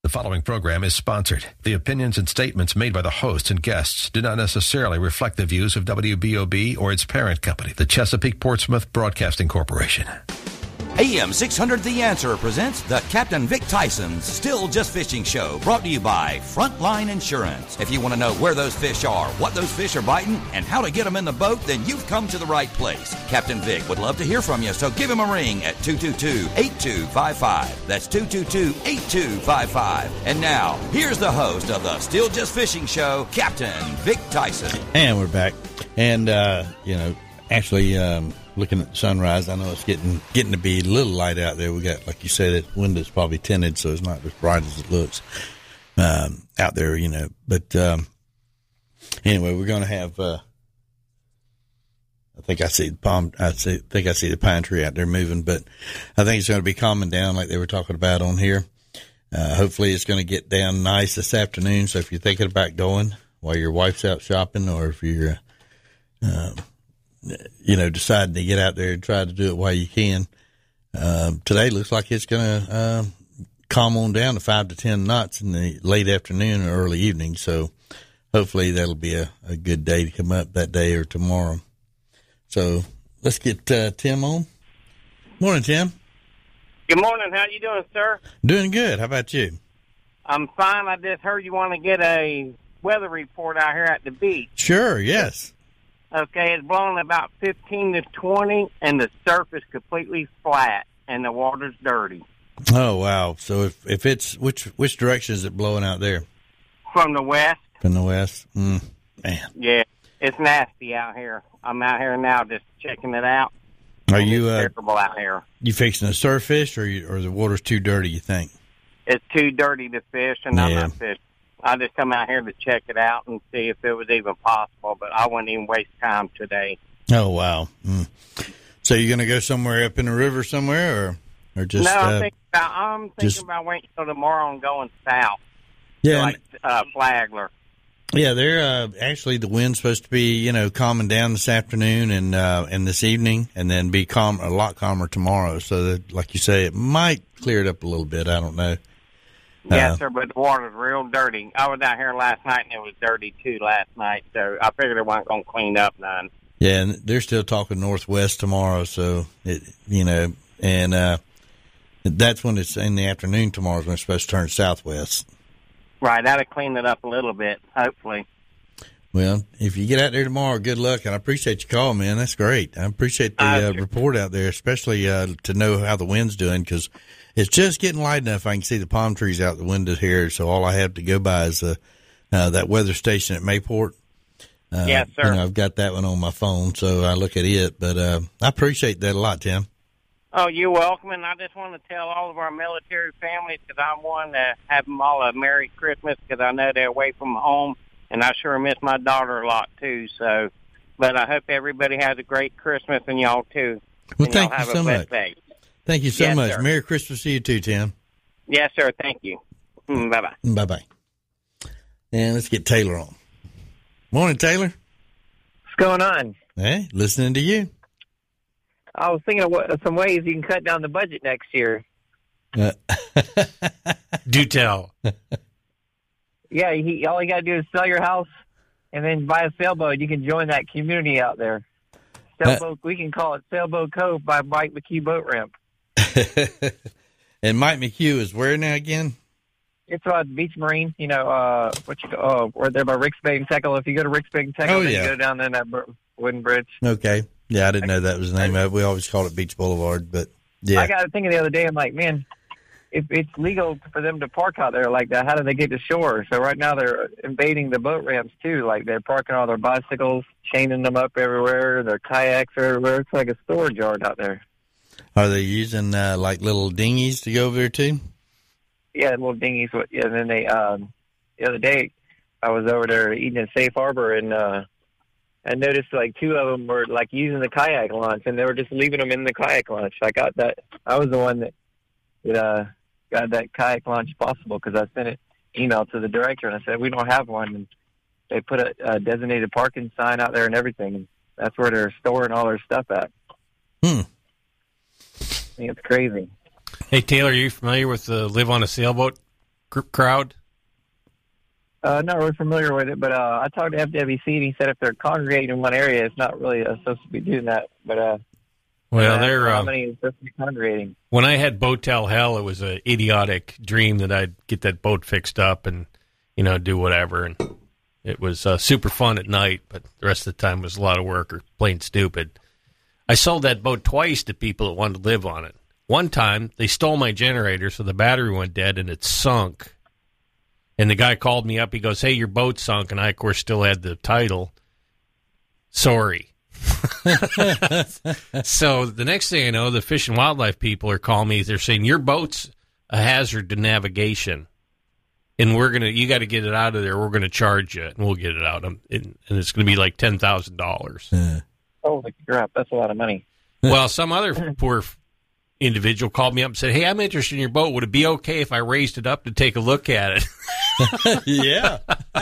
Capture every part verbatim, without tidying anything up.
The following program is sponsored. The opinions and statements made by the hosts and guests do not necessarily reflect the views of W B O B or its parent company, the Chesapeake Portsmouth Broadcasting Corporation. A M six hundred The Answer presents the Captain Vic Tyson's Still Just Fishing Show, brought to you by Frontline Insurance. If you want to know where those fish are, what those fish are biting, and how to get them in the boat, then you've come to the right place. Captain Vic would love to hear from you, so give him a ring at two two two, eight two five five. That's two two two, eight two five five. And now, here's the host of the Still Just Fishing Show, Captain Vic Tyson. And we're back. And, uh, you know, actually... Um, looking at the sunrise, I know it's getting getting to be a little light out there. We got, like you said, the window's probably tinted, so it's not as bright as it looks um, out there, you know. But um, anyway, we're going to have. Uh, I think I see the palm. I see, think I see the pine tree out there moving, but I think it's going to be calming down, like they were talking about on here. Uh, hopefully, it's going to get down nice this afternoon. So if you're thinking about going while your wife's out shopping, or if you're uh, you know, deciding to get out there and try to do it while you can. Um, today looks like it's going to uh, calm on down to five to ten knots in the late afternoon or early evening. So hopefully that'll be a, a good day to come up that day or tomorrow. So let's get uh, Tim on. Morning, Tim. Good morning. How you doing, sir? Doing good. How about you? I'm fine. I just heard you want to get a weather report out here at the beach. Sure, yes. Okay, it's blowing about fifteen to twenty, and the surf is completely flat, and the water's dirty. Oh, wow. So if, if it's, which which direction is it blowing out there? From the west. From the west? Mm, man. Yeah, it's nasty out here. I'm out here now just checking it out. Are you uh, terrible out here? You fixing to surf fish, or, you, or the water's too dirty, you think? It's too dirty to fish, and yeah. I'm not fishing. I just come out here to check it out and see if it was even possible, but I wouldn't even waste time today. Oh, wow. Mm. So you're going to go somewhere up in the river somewhere, or, or just... No, I'm uh, thinking about, I'm thinking just, about waiting until tomorrow and going south. Yeah. Like uh, Flagler. Yeah, they're uh, actually the wind's supposed to be, you know, calming down this afternoon and uh, and this evening, and then be calm, a lot calmer tomorrow. So that, like you say, it might clear it up a little bit. I don't know. Yes, uh, sir, but the water's real dirty. I was out here last night, and it was dirty, too, last night, so I figured it wasn't going to clean up none. Yeah, and they're still talking northwest tomorrow, so, it, you know, and uh, that's when it's in the afternoon tomorrow when it's supposed to turn southwest. Right, that'll clean it up a little bit, hopefully. Well, if you get out there tomorrow, good luck, and I appreciate your call, man. That's great. I appreciate the uh, uh, report out there, especially uh, to know how the wind's doing, because it's just getting light enough I can see the palm trees out the window here, so all I have to go by is uh, uh, that weather station at Mayport. Uh, yes, sir. You know, I've got that one on my phone, so I look at it, but uh, I appreciate that a lot, Tim. Oh, you're welcome, and I just want to tell all of our military families, because I want to have them all a Merry Christmas, because I know they're away from home, and I sure miss my daughter a lot, too. So, but I hope everybody has a great Christmas, and y'all, too. Well, and thank y'all you have so a much. Day. Thank you so yes, much. Sir. Merry Christmas to you, too, Tim. Yes, sir. Thank you. Mm, bye-bye. Bye-bye. And let's get Taylor on. Morning, Taylor. What's going on? Hey, listening to you. I was thinking of what, some ways you can cut down the budget next year. Uh, Do tell. Yeah, he, all you got to do is sell your house and then buy a sailboat. You can join that community out there. Sailboat, uh, we can call it Sailboat Cove by Mike McHugh Boat Ramp. And Mike McHugh is where now again? It's uh, Beach Marine, you know, uh, what you oh, we're there by Rick's Bay and Teckle. If you go to Rick's Bay and Teckle, oh, then yeah. you go down there in that br- wooden bridge. Okay. Yeah, I didn't know that was the name of it. We always called it Beach Boulevard, but yeah. I got to thinking the other day, I'm like, man, if it's legal for them to park out there like that, how do they get to shore? So right now they're invading the boat ramps too. Like they're parking all their bicycles, chaining them up everywhere. Their kayaks are everywhere. It's like a storage yard out there. Are they using uh, like little dinghies to go over there too? Yeah, little dinghies. Yeah, and then they um, the other day I was over there eating at Safe Harbor, and uh, I noticed like two of them were like using the kayak launch, and they were just leaving them in the kayak launch. I got that. I was the one that that uh, got that kayak launch possible because I sent an email to the director and I said we don't have one. And they put a, a designated parking sign out there and everything. And that's where they're storing all their stuff at. Hmm. I think it's crazy. Hey, Taylor, are you familiar with the Live on a Sailboat cr- crowd? Uh, not really familiar with it, but uh, I talked to F W C, and he said if they're congregating in one area, it's not really uh, supposed to be doing that. But uh, well, they're how uh, many is supposed to be congregating? When I had Boatel Hell, it was an idiotic dream that I'd get that boat fixed up and you know do whatever, and it was uh, super fun at night. But the rest of the time was a lot of work or plain stupid. I sold that boat twice to people that wanted to live on it. One time, they stole my generator, so the battery went dead, and it sunk. And the guy called me up. He goes, hey, your boat sunk. And I, of course, still had the title. Sorry. So the next thing I know, the Fish and Wildlife people are calling me. They're saying, your boat's a hazard to navigation. And we're going to, you got to get it out of there. We're going to charge you, and we'll get it out. And it's going to be like ten thousand dollars. Uh. Holy crap, that's a lot of money. Well, some other poor individual called me up and said, hey, I'm interested in your boat. Would it be okay if I raised it up to take a look at it? Yeah.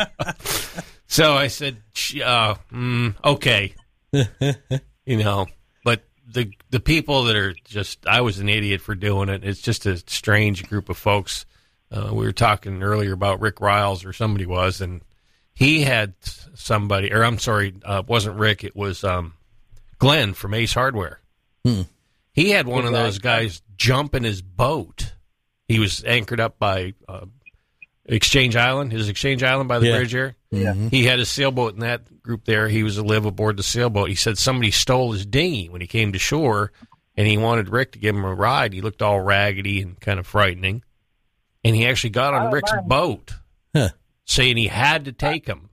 So I said, uh, mm, okay. You know, but the the people that are just, I was an idiot for doing it. It's just a strange group of folks. Uh, we were talking earlier about Rick Riles, or somebody was, and he had somebody, or I'm sorry, uh, it wasn't Rick, it was um, Glenn from Ace Hardware. Hmm. He had one of those guys jump in his boat. He was anchored up by uh, Exchange Island, his Exchange Island by the Yeah. bridge here. Yeah. He had a sailboat in that group there. He was to live aboard the sailboat. He said somebody stole his dinghy when he came to shore, and he wanted Rick to give him a ride. He looked all raggedy and kind of frightening. And he actually got on Oh, Rick's my. boat, Huh. saying he had to take him.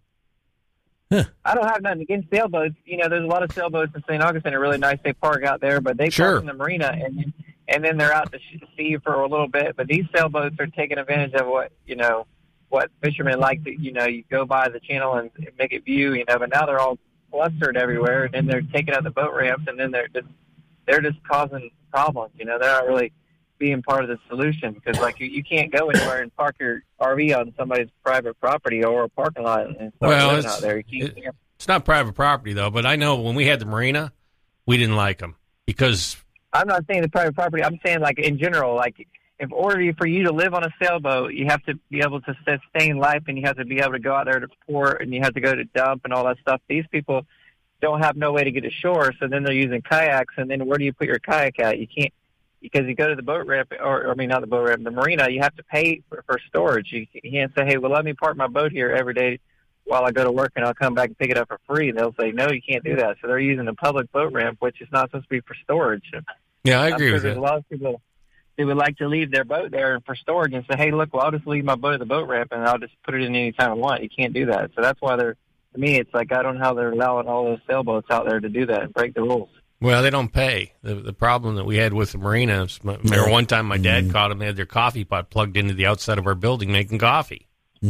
I don't have nothing against sailboats. You know, there's a lot of sailboats in Saint Augustine that are really nice. They park out there, but they Sure. park in the marina, and and then they're out to sea for a little bit. But these sailboats are taking advantage of what, you know, what fishermen like to, you know, you go by the channel and make it view, you know, but now they're all clustered everywhere, and then they're taking out the boat ramps, and then they're just, they're just causing problems, you know. They're not really being part of the solution, because like you, you can't go anywhere and park your R V on somebody's private property or a parking lot and start Well, living it's, out there. You can't, it- it's not private property, though, but I know when we had the marina, we didn't like them because, I'm not saying the private property. I'm saying like in general, like in order for you to live on a sailboat, you have to be able to sustain life, and you have to be able to go out there to port, and you have to go to dump and all that stuff. These people don't have no way to get ashore, so then they're using kayaks, and then where do you put your kayak at? You can't, because you go to the boat ramp, or, or I mean, not the boat ramp, the marina, you have to pay for, for storage. You, you can't say, hey, well, let me park my boat here every day while I go to work, and I'll come back and pick it up for free. And they'll say, no, you can't do that. So they're using a public boat ramp, which is not supposed to be for storage. yeah, I I'm agree sure with there's you. a lot of people they would like to leave their boat there for storage and say, hey, look, well, I'll just leave my boat at the boat ramp, and I'll just put it in any time I want. You can't do that. So that's why they're, to me, it's like I don't know how they're allowing all those sailboats out there to do that and break the rules. Well, they don't pay. The the problem that we had with the marina is, my- remember one time my dad Mm-hmm. caught them, they had their coffee pot plugged into the outside of our building making coffee.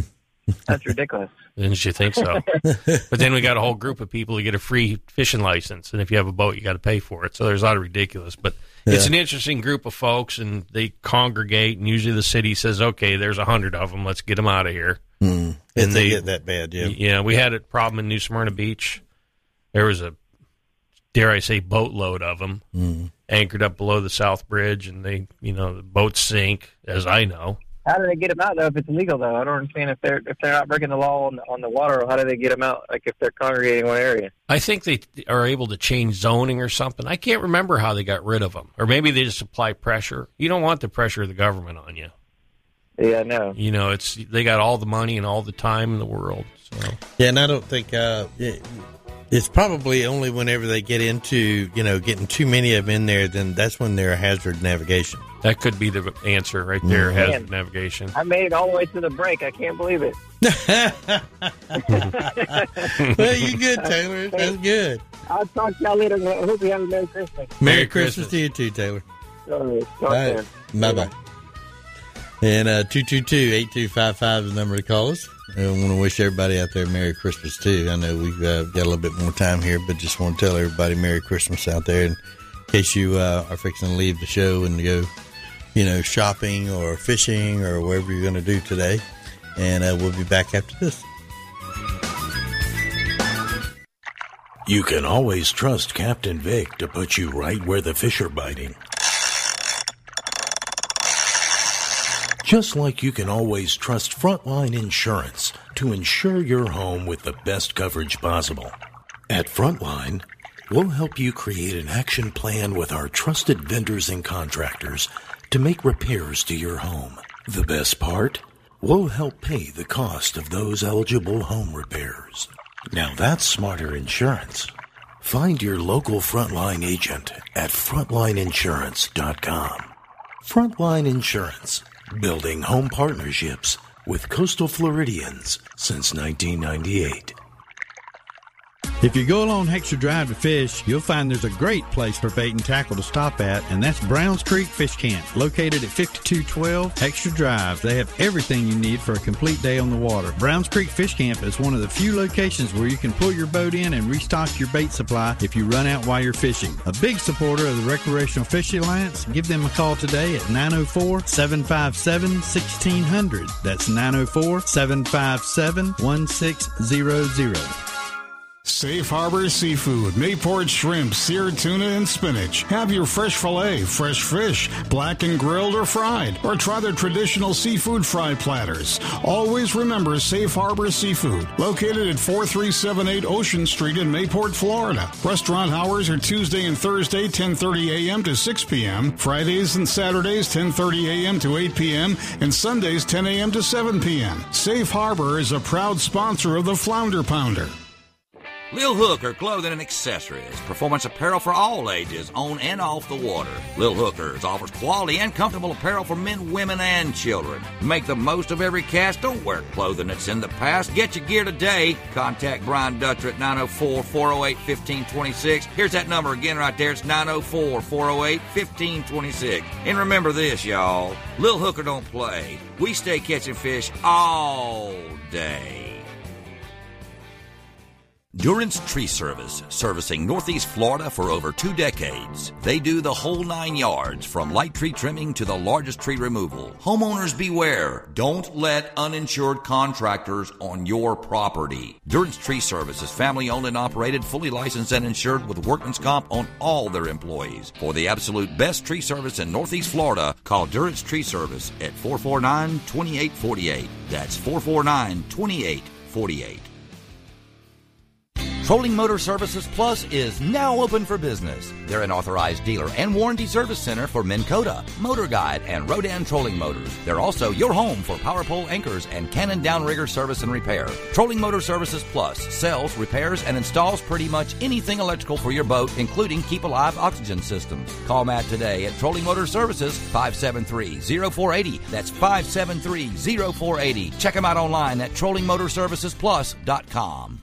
That's ridiculous. Didn't you think so? But then we got a whole group of people who get a free fishing license, and if you have a boat, you got to pay for it. So there's a lot of ridiculous. But it's Yeah. an interesting group of folks, and they congregate, and usually the city says, okay, there's a hundred of them. Let's get them out of here. Mm. If And they they- get that bad, yeah. Yeah, we had a problem in New Smyrna Beach. There was a, dare I say, boatload of them Mm. anchored up below the South Bridge, and they, you know, the boats sink, as I know. How do they get them out, though, if it's illegal, though? I don't understand if they're if they're not breaking the law on the, on the water, how do they get them out, like if they're congregating in one area? I think they are able to change zoning or something. I can't remember how they got rid of them. Or maybe they just apply pressure. You don't want the pressure of the government on you. Yeah, no. You know, it's they got all the money and all the time in the world. So Yeah, and I don't think uh, it, it's probably only whenever they get into, you know, getting too many of them in there, then that's when they're a hazard navigation. that could be the answer right there, Mm. hazard navigation. I made it all the way to the break. I can't believe it. Well, you good, Taylor. That's good. I'll talk to y'all later. I hope you have a Merry Christmas. Merry, Merry Christmas. Christmas. to you too, Taylor. All right, talk All right. then. Bye-bye. And uh, two two two, eight two five five is the number to call us. I want to wish everybody out there Merry Christmas, too. I know we've uh, got a little bit more time here, but just want to tell everybody Merry Christmas out there. In case you uh, are fixing to leave the show and go, you know, shopping or fishing or wherever you're going to do today. And uh, we'll be back after this. You can always trust Captain Vic to put you right where the fish are biting. Just like you can always trust Frontline Insurance to insure your home with the best coverage possible. At Frontline, we'll help you create an action plan with our trusted vendors and contractors to make repairs to your home. The best part? We'll help pay the cost of those eligible home repairs. Now that's smarter insurance. Find your local Frontline agent at frontline insurance dot com. Frontline Insurance, building home partnerships with coastal Floridians since nineteen ninety-eight. If you go along Heckscher Drive to fish, you'll find there's a great place for bait and tackle to stop at, and that's Browns Creek Fish Camp, located at fifty-two twelve Heckscher Drive. They have everything you need for a complete day on the water. Browns Creek Fish Camp is one of the few locations where you can pull your boat in and restock your bait supply if you run out while you're fishing. A big supporter of the Recreational Fishing Alliance, give them a call today at nine oh four, seven five seven, one six zero zero. That's nine oh four, seven five seven, one six zero zero. Safe Harbor Seafood, Mayport shrimp, seared tuna, and spinach. Have your fresh filet, fresh fish, black and grilled or fried, or try their traditional seafood fry platters. Always remember Safe Harbor Seafood, located at four three seven eight Ocean Street in Mayport, Florida. Restaurant hours are Tuesday and Thursday, ten thirty a.m. to six p.m., Fridays and Saturdays, ten thirty a.m. to eight p.m., and Sundays, ten a.m. to seven p.m. Safe Harbor is a proud sponsor of the Flounder Pounder. Lil Hooker Clothing and Accessories. Performance apparel for all ages, on and off the water. Lil Hookers offers quality and comfortable apparel for men, women, and children. Make the most of every cast. Don't wear clothing that's in the past. Get your gear today. Contact Brian Dutcher at nine oh four, four oh eight, one five two six. Here's that number again right there. It's nine oh four, four oh eight, one five two six. And remember this, y'all. Lil Hooker don't play. We stay catching fish all day. Durance Tree Service, servicing Northeast Florida for over two decades. They do the whole nine yards, from light tree trimming to the largest tree removal. Homeowners beware. Don't let uninsured contractors on your property. Durance Tree Service is family-owned and operated, fully licensed and insured with workman's comp on all their employees. For the absolute best tree service in Northeast Florida, call Durance Tree Service at four four nine, two eight four eight. That's four four nine, two eight four eight. Trolling Motor Services Plus is now open for business. They're an authorized dealer and warranty service center for Minn Kota, Motor Guide, and Rodan trolling motors. They're also your home for power pole anchors and Cannon downrigger service and repair. Trolling Motor Services Plus sells, repairs, and installs pretty much anything electrical for your boat, including Keep Alive oxygen systems. Call Matt today at Trolling Motor Services, five seven three, oh four eight oh. That's five seven three, oh four eight oh. Check them out online at trolling motor services plus dot com.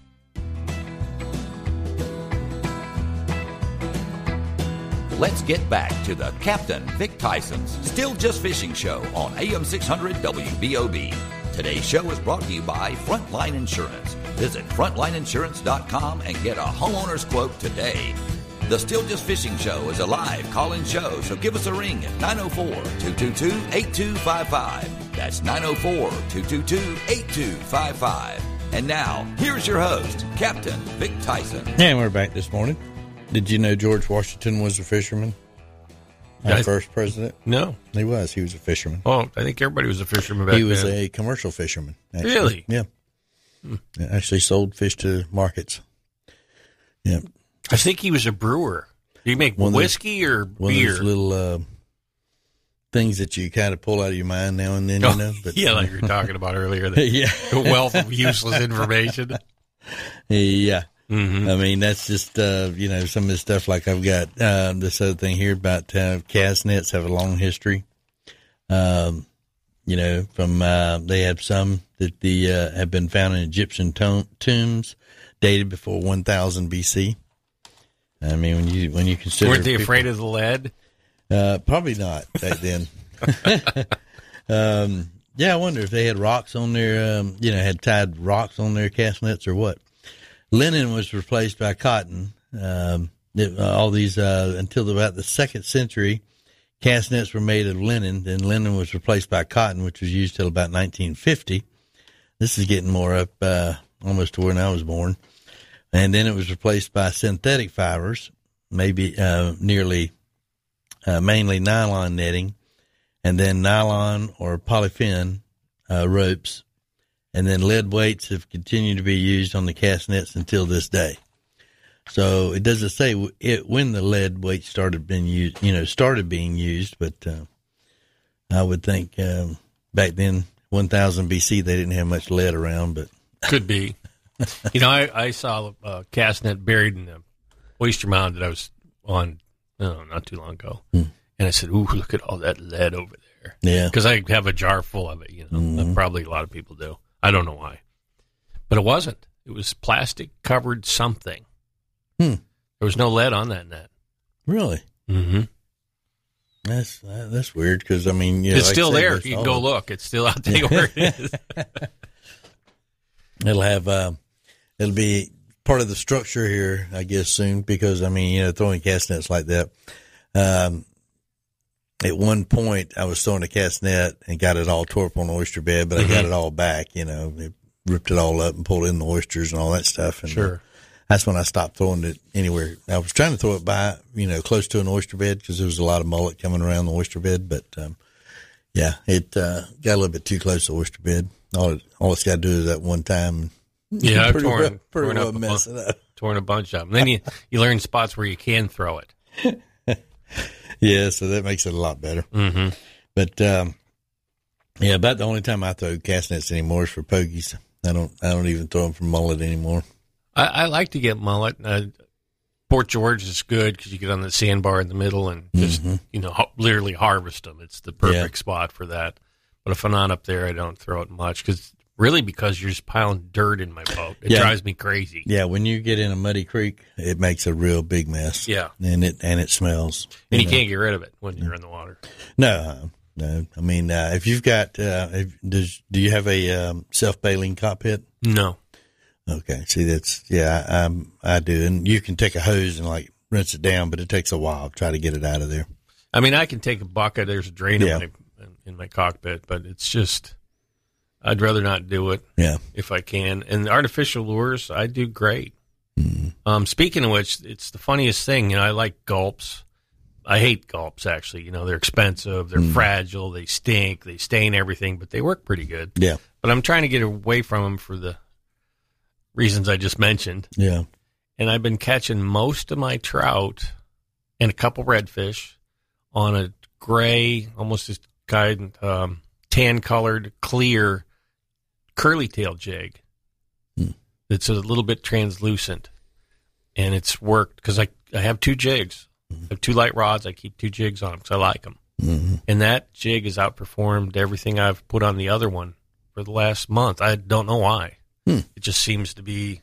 Let's get back to the Captain Vic Tyson's Still Just Fishing Show on A M six hundred W B O B. Today's show is brought to you by Frontline Insurance. Visit frontline insurance dot com and get a homeowner's quote today. The Still Just Fishing Show is a live call-in show, so give us a ring at nine oh four, two two two, eight two five five. That's nine oh four, two two two, eight two five five. And now, here's your host, Captain Vic Tyson. And we're back this morning. Did you know George Washington was a fisherman? Our I, first president? No. He was. He was a fisherman. Oh, I think everybody was a fisherman back then. He was then. a commercial fisherman. Actually. Really? Yeah. Hmm. Actually sold fish to markets. Yeah. I think he was a brewer. Did he make one whiskey those, or beer? One of those little uh, things that you kind of pull out of your mind now and then, oh, you know. But, yeah, like you were talking about earlier. The, yeah. the wealth of useless information. Yeah. Mm-hmm. I mean, that's just, uh, you know, some of the stuff like I've got uh, this other thing here about uh, cast nets have a long history. Um, you know, from uh, they have some that the uh, have been found in Egyptian tom- tombs dated before one thousand B C. I mean, when you when you consider. Weren't they people, afraid of the lead? Uh, probably not back then. um, yeah, I wonder if they had rocks on their, um, you know, had tied rocks on their cast nets or what. Linen was replaced by cotton. Um, it, uh, all these, uh, until about the second century, cast nets were made of linen. Then linen was replaced by cotton, which was used till about nineteen fifty. This is getting more up, uh, almost to when I was born. And then it was replaced by synthetic fibers, maybe, uh, nearly, uh, mainly nylon netting. and then nylon or polyfin uh, ropes, and then lead weights have continued to be used on the cast nets until this day. So it doesn't say it when the lead weight started being used, you know, started being used, but uh, I would think um, back then, one thousand B C, they didn't have much lead around, but could be. You know, I, I saw a cast net buried in the oyster mound that I was on, no, not too long ago, hmm. and I said, "Ooh, look at all that lead over there." Yeah, because I have a jar full of it. You know, mm-hmm. Probably a lot of people do. I don't know why, but it wasn't. It was plastic covered something. Hmm. There was no lead on that net. Really? Mm-hmm. That's that's weird because I mean, you know, it's like still say, there. You can go look. It's still out there where it is. It'll have uh, it'll be part of the structure here, I guess, soon because I mean, you know, throwing cast nets like that. Um, at one point, I was throwing a cast net and got it all tore up on the oyster bed, but mm-hmm. I got it all back. You know, it ripped it all up and pulled in the oysters and all that stuff. And, sure. Uh, That's when I stopped throwing it anywhere. I was trying to throw it by, you know, close to an oyster bed because there was a lot of mullet coming around the oyster bed. But, um, yeah, it uh, got a little bit too close to the oyster bed. All, it, all it's got to do is that one time. Yeah, I've torn, well, pretty torn, well up mess bu- it up. torn a bunch of them. Then you, you learn spots where you can throw it. Yeah, so that makes it a lot better. Mm-hmm. But, um, yeah, about the only time I throw cast nets anymore is for pogies. I don't, I don't even throw them for mullet anymore. I, I like to get mullet. Uh, Port George is good because you get on the sandbar in the middle and just, mm-hmm. you know, ho- literally harvest them. It's the perfect yeah. spot for that. But if I'm not up there, I don't throw it much because really because you're just piling dirt in my boat. It yeah. drives me crazy. Yeah, when you get in a muddy creek, it makes a real big mess. Yeah. And it and it smells. And you, you know. can't get rid of it when you're in the water. No, no. I mean, uh, if you've got, uh, if, does, do you have a um, self-bailing cockpit? No. Okay. See, that's, yeah, I, um, I do. And you can take a hose and like rinse it down, but it takes a while to try to get it out of there. I mean, I can take a bucket. There's a drain yeah. in, my, in my cockpit, but it's just, I'd rather not do it yeah. if I can. And artificial lures, I do great. Mm-hmm. Um, speaking of which, it's the funniest thing. You know, I like gulps. I hate gulps, actually. You know, they're expensive. They're mm. fragile. They stink. They stain everything, but they work pretty good. Yeah. But I'm trying to get away from them for the reasons I just mentioned. Yeah. And I've been catching most of my trout and a couple redfish on a gray, almost this kind um, tan-colored, clear, curly-tailed jig. Hmm. It's a little bit translucent. And it's worked because I, I have two jigs. Mm-hmm. I have two light rods. I keep two jigs on them because I like them. Mm-hmm. And that jig has outperformed everything I've put on the other one for the last month. I don't know why. Hmm. It just seems to be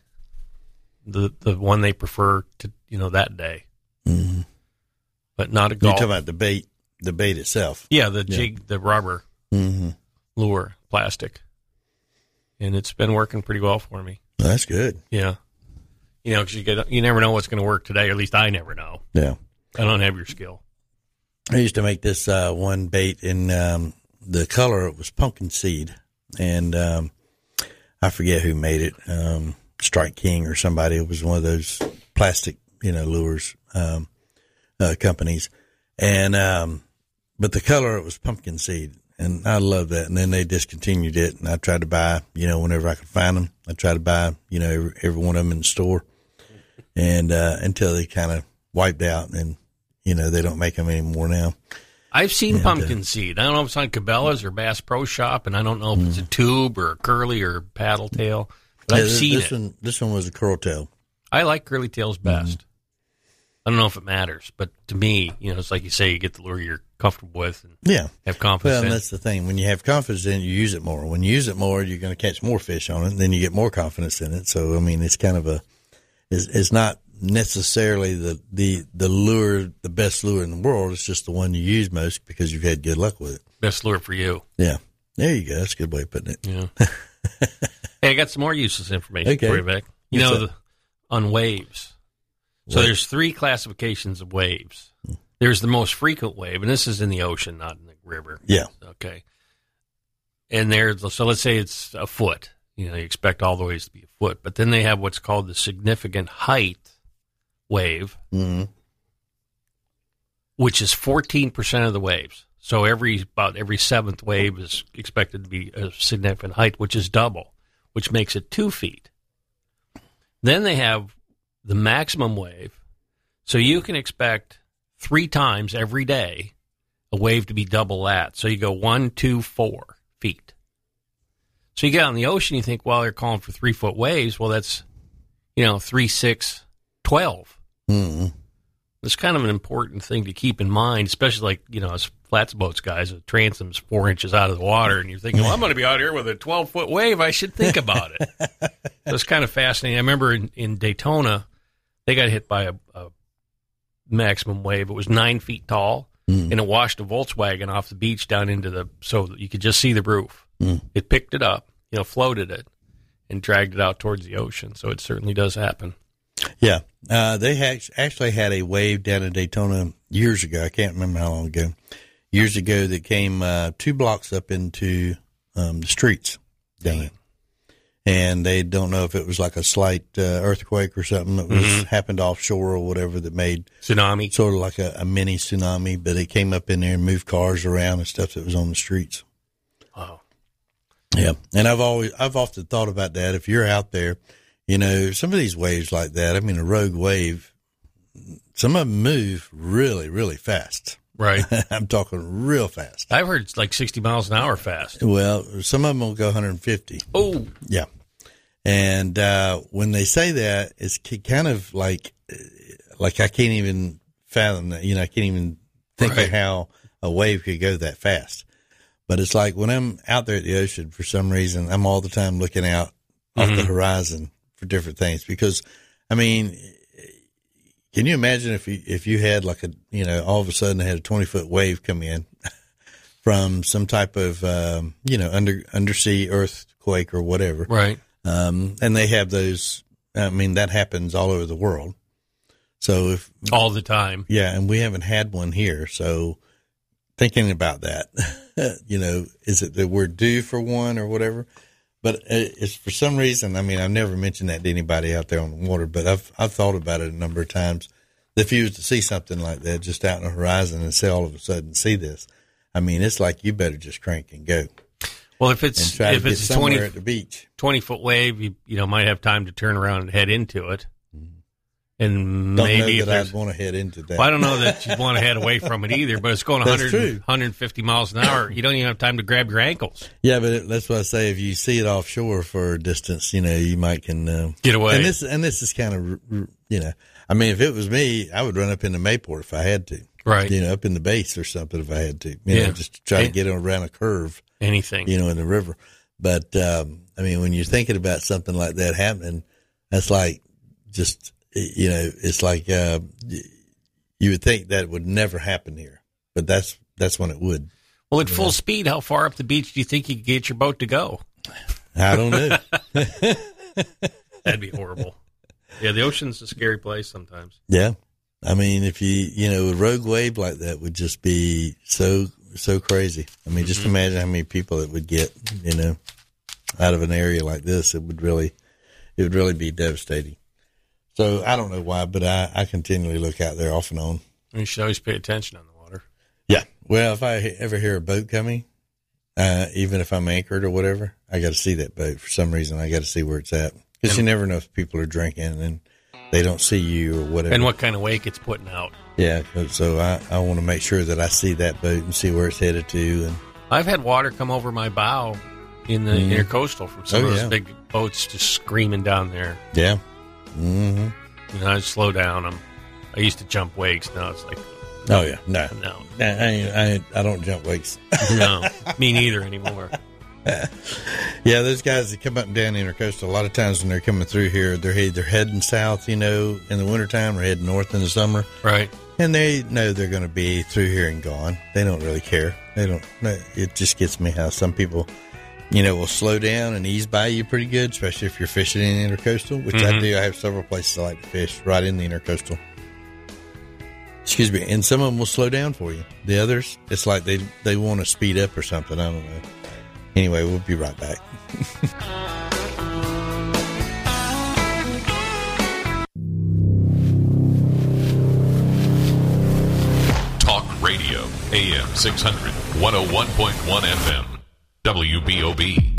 the the one they prefer to, you know, that day. Mm-hmm. But not a You're golf. talking about the bait, the bait itself. Yeah, the yeah. jig, the rubber mm-hmm. lure, plastic. And it's been working pretty well for me. Well, that's good. Yeah. You know, because you, get, you never know what's going to work today, or at least I never know. Yeah. I don't have your skill. I used to make this uh, one bait, and um, the color was pumpkin seed. And um, I forget who made it, um, Strike King or somebody. It was one of those plastic, you know, lures um, uh, companies. And um, but the color, it was pumpkin seed. And I love that. And then they discontinued it. And I tried to buy, you know, whenever I could find them, I tried to buy, you know, every, every one of them in the store. And uh, until they kind of wiped out, and, you know, they don't make them anymore now. I've seen and, pumpkin uh, seed. I don't know if it's on Cabela's or Bass Pro Shop, and I don't know if mm. it's a tube or a curly or a paddle tail. But yeah, I've this, seen this it. One, this one was a curl tail. I like curly tails best. Mm. I don't know if it matters, but to me, you know, it's like you say, you get the lure you're comfortable with and yeah. have confidence well, in. Well, that's the thing. When you have confidence in it, you use it more. When you use it more, you're going to catch more fish on it, and then you get more confidence in it. So, I mean, it's kind of a it's, – it's not necessarily the, the, the lure, the best lure in the world. It's just the one you use most because you've had good luck with it. Best lure for you. Yeah. There you go. That's a good way of putting it. Yeah. Hey, I got some more useless information okay. for you, Vic. You What's know, the, on waves. So Wave. There's three classifications of waves. There's the most frequent wave, and this is in the ocean, not in the river. Yeah. Okay. And there's, so let's say it's a foot. You know, you expect all the waves to be a foot. But then they have what's called the significant height wave, mm-hmm. which is fourteen percent of the waves. So every about every seventh wave is expected to be a significant height, which is double, which makes it two feet. Then they have the maximum wave. So you can expect three times every day a wave to be double that. So you go one, two, four feet. So you get out in the ocean, you think, well, they're calling for three-foot waves. Well, that's, you know, three, six, twelve. Mm-hmm. It's kind of an important thing to keep in mind, especially like, you know, as flats boats guys, a transom's four inches out of the water, and you're thinking, well, I'm going to be out here with a twelve-foot wave. I should think about it. So it's kind of fascinating. I remember in, in Daytona, they got hit by a, a maximum wave. It was nine feet tall, mm. and it washed a Volkswagen off the beach down into the, so that you could just see the roof. Mm. It picked it up, you know, floated it, and dragged it out towards the ocean. So it certainly does happen. Yeah. Uh, they ha- actually had a wave down in Daytona years ago. I can't remember how long ago. Years ago that came uh, two blocks up into um, the streets down there. And they don't know if it was like a slight uh, earthquake or something that was mm-hmm. happened offshore or whatever that made tsunami, sort of like a, a mini tsunami. But it came up in there and moved cars around and stuff that was on the streets. Wow. Yeah, and I've always I've often thought about that. If you're out there, you know, some of these waves like that. I mean, a rogue wave. Some of them move really, really fast. Right. I'm talking real fast. I've heard it's like sixty miles an hour fast. Well, some of them will go one hundred fifty. Oh. Yeah. And uh, when they say that, it's kind of like, like I can't even fathom that. You know, I can't even think right. of how a wave could go that fast. But it's like when I'm out there at the ocean, for some reason, I'm all the time looking out off mm-hmm. the horizon for different things. Because, I mean, can you imagine if you, if you had like a, you know, all of a sudden had a twenty foot wave come in from some type of, um, you know, under, undersea earthquake or whatever. Right. Um, and they have those, I mean, that happens all over the world. So if all the time. Yeah. And we haven't had one here. So thinking about that, you know, is it that we're due for one or whatever? But it's for some reason, I mean, I've never mentioned that to anybody out there on the water, but I've, I've thought about it a number of times. If you was to see something like that just out on the horizon and say all of a sudden see this, I mean, it's like you better just crank and go. Well, if it's, and try if to it's get a twenty, at the beach. twenty foot wave, you, you know, might have time to turn around and head into it. And don't maybe know that if I'd want to head into that. Well, I don't know that you'd want to head away from it either, but it's going one hundred, one fifty miles an hour. You don't even have time to grab your ankles. Yeah, but it, that's what I say. If you see it offshore for a distance, you know, you might can uh, get away. And this, and this is kind of, you know, I mean, if it was me, I would run up into Mayport if I had to. Right. You know, up in the base or something if I had to. You yeah. know, just to try to get around a curve. Anything. You know, in the river. But, um, I mean, when you're thinking about something like that happening, that's like just, you know, it's like, uh, you would think that would never happen here, but that's, that's when it would. Well, at full know? speed, how far up the beach do you think you could get your boat to go? I don't know. That'd be horrible. Yeah. The ocean's a scary place sometimes. Yeah. I mean, if you, you know, a rogue wave like that would just be so, so crazy. I mean, just mm-hmm. imagine how many people it would get, you know, out of an area like this. It would really, it would really be devastating. So I don't know why, but I, I continually look out there off and on. You should always pay attention on the water. Yeah. Well, if I ever hear a boat coming, uh, even if I'm anchored or whatever, I got to see that boat for some reason. I got to see where it's at because you never know if people are drinking and they don't see you or whatever. And what kind of wake it's putting out. Yeah. So I, I want to make sure that I see that boat and see where it's headed to. And I've had water come over my bow in the mm. intercoastal from some oh, of those yeah. big boats just screaming down there. Yeah. Mm-hmm. You know, I slow down. I'm, I used to jump wakes. Now it's like, oh yeah, no, no, I ain't, I, ain't, I don't jump wakes. No, me neither anymore. Yeah, those guys that come up and down the intercoastal, a lot of times when they're coming through here, they're either heading south, you know, in the wintertime or heading north in the summer. Right. And they know they're going to be through here and gone. They don't really care. They don't. It just gets me how some people, you know, will slow down and ease by you pretty good, especially if you're fishing in the intercoastal, which mm-hmm. I do. I have several places I like to fish right in the intercoastal. Excuse me. And some of them will slow down for you. The others, it's like they they want to speed up or something. I don't know. Anyway, we'll be right back. Talk Radio, A M six hundred, one oh one point one F M, W B O B.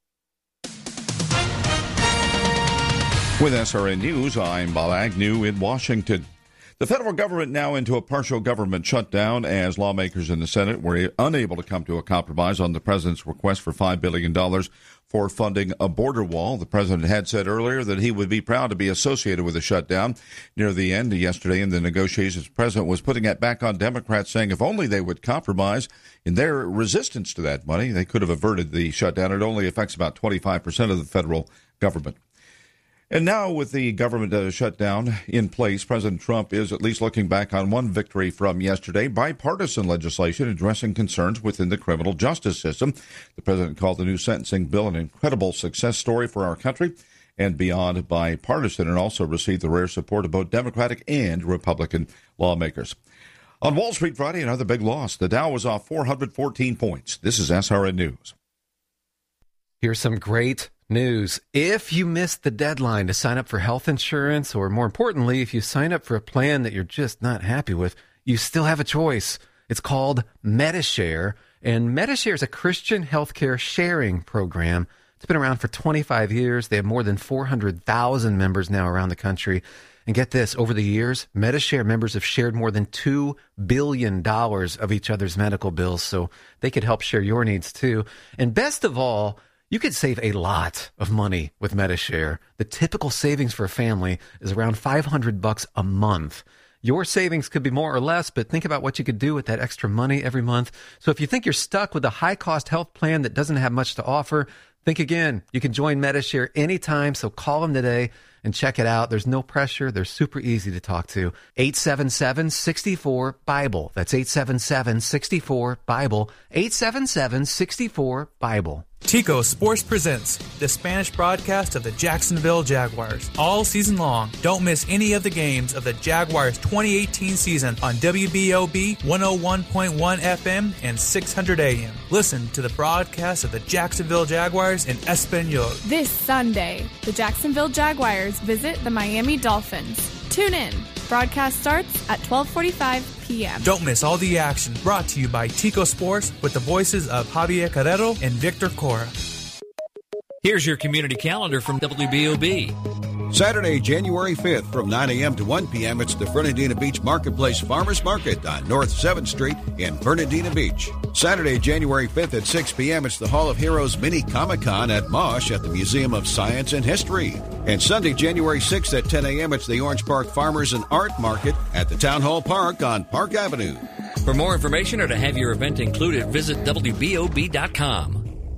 With S R N News, I'm Bob Agnew in Washington. The federal government now into a partial government shutdown as lawmakers in the Senate were unable to come to a compromise on the president's request for five billion dollars for funding a border wall. The president had said earlier that he would be proud to be associated with the shutdown. Near the end yesterday in the negotiations, the president was putting it back on Democrats, saying if only they would compromise in their resistance to that money, they could have averted the shutdown. It only affects about twenty-five percent of the federal government. And now with the government uh, shutdown in place, President Trump is at least looking back on one victory from yesterday, bipartisan legislation addressing concerns within the criminal justice system. The president called the new sentencing bill an incredible success story for our country and beyond bipartisan, and also received the rare support of both Democratic and Republican lawmakers. On Wall Street Friday, another big loss. The Dow was off four hundred fourteen points. This is S R N News. Here's some great news. If you missed the deadline to sign up for health insurance, or more importantly, if you sign up for a plan that you're just not happy with, you still have a choice. It's called Medi-Share, and Medi-Share is a Christian healthcare sharing program. It's been around for twenty-five years. They have more than four hundred thousand members now around the country. And get this, over the years, Medi-Share members have shared more than two billion dollars of each other's medical bills, so they could help share your needs too. And best of all, you could save a lot of money with Medi-Share. The typical savings for a family is around five hundred bucks a month. Your savings could be more or less, but think about what you could do with that extra money every month. So if you think you're stuck with a high-cost health plan that doesn't have much to offer, think again. You can join Medi-Share anytime, so call them today and check it out. There's no pressure. They're super easy to talk to. eight seven seven, six four, Bible. That's eight seven seven, six four, Bible. eight seven seven, six four, Bible. Tico Sports presents the Spanish broadcast of the Jacksonville Jaguars. All season long, don't miss any of the games of the Jaguars twenty eighteen season on W B O B one oh one point one F M and six hundred A M. Listen to the broadcast of the Jacksonville Jaguars in Espanol. This Sunday, the Jacksonville Jaguars visit the Miami Dolphins. Tune in. Broadcast starts at twelve forty-five p.m. Don't miss all the action. Brought to you by Tico Sports with the voices of Javier Carrero and Victor Cora. Here's your community calendar from W B O B. Saturday, January fifth from nine a.m. to one p.m. It's the Fernandina Beach Marketplace Farmers Market on North seventh Street in Fernandina Beach. Saturday, January fifth at six p.m. It's the Hall of Heroes Mini Comic-Con at Mosh at the Museum of Science and History. And Sunday, January sixth at ten a.m. It's the Orange Park Farmers and Art Market at the Town Hall Park on Park Avenue. For more information or to have your event included, visit W B O B dot com.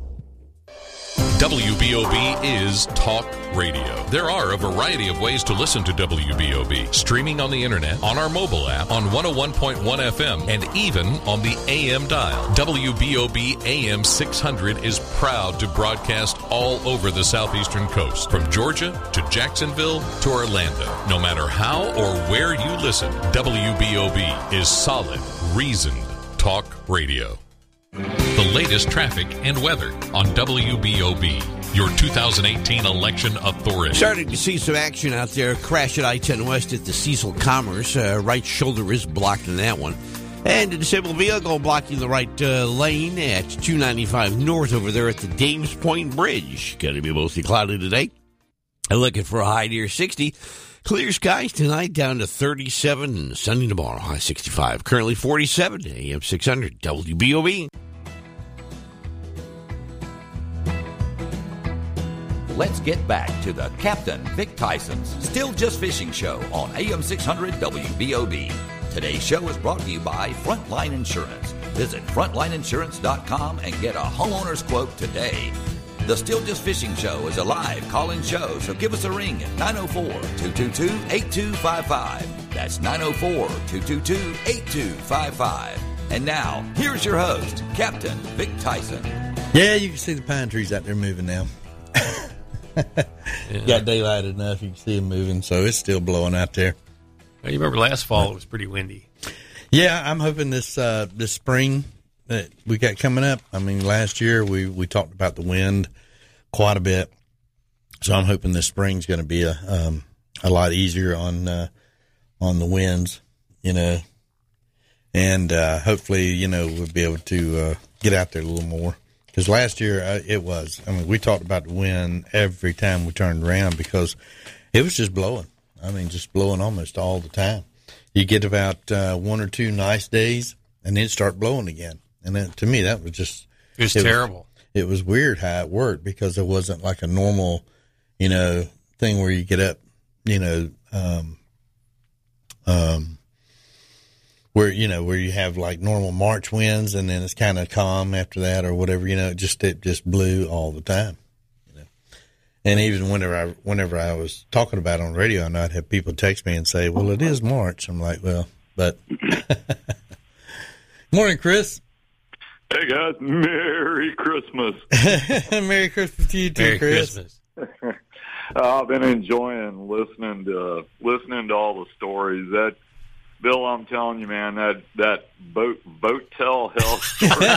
W B O B is Talk Radio. There are a variety of ways to listen to W B O B. Streaming on the internet, on our mobile app, on one oh one point one F M, and even on the A M dial. W B O B A M six hundred is proud to broadcast all over the southeastern coast, from Georgia to Jacksonville to Orlando. No matter how or where you listen, W B O B is solid, reasoned talk radio. The latest traffic and weather on W B O B, your two thousand eighteen election authority. Starting to see some action out there. Crash at I ten West at the Cecil Commerce. Uh, right shoulder is blocked in that one. And a disabled vehicle blocking the right uh, lane at two ninety-five North over there at the Dames Point Bridge. Going to be mostly cloudy today. I'm looking for a high near sixty. Clear skies tonight down to thirty-seven and sunny tomorrow, high sixty-five. Currently forty-seven, A M six hundred, W B O B. Let's get back to the Captain Vic Tyson's Still Just Fishing Show on A M six hundred W B O B. Today's show is brought to you by Frontline Insurance. Visit frontline insurance dot com and get a homeowner's quote today. The Still Just Fishing Show is a live call-in show, so give us a ring at nine oh four, two two two, eight two five five. That's nine oh four, two two two, eight two five five. And now, here's your host, Captain Vic Tyson. Yeah, you can see the pine trees out there moving now. Yeah. Got daylight enough, you can see them moving, so it's still blowing out there. Well, you remember last fall, it was pretty windy. Yeah, I'm hoping this uh, this spring that we got coming up. I mean, last year we, we talked about the wind quite a bit, so I'm hoping this spring's going to be a um, a lot easier on uh, on the winds, you know. and uh, hopefully, you know, we'll be able to uh, get out there a little more. Because last year uh, it was. I mean, we talked about the wind every time we turned around because it was just blowing. I mean, just blowing almost all the time. You get about uh, one or two nice days, and then it start blowing again. And then, to me, that was just it was it terrible. Was, it was weird how it worked because it wasn't like a normal, you know, thing where you get up, you know, um, um, where you know where you have like normal March winds, and then it's kind of calm after that or whatever. You know, it just it just blew all the time. You know, and even whenever I whenever I was talking about it on the radio, and I'd have people text me and say, "Well, it is March." I'm like, "Well, but." Morning, Chris. Hey guys, Merry Christmas. Merry Christmas to you too, Merry Chris. Christmas. I've been enjoying listening to listening to all the stories. That Bill, I'm telling you, man, that that boat boat tell hell story.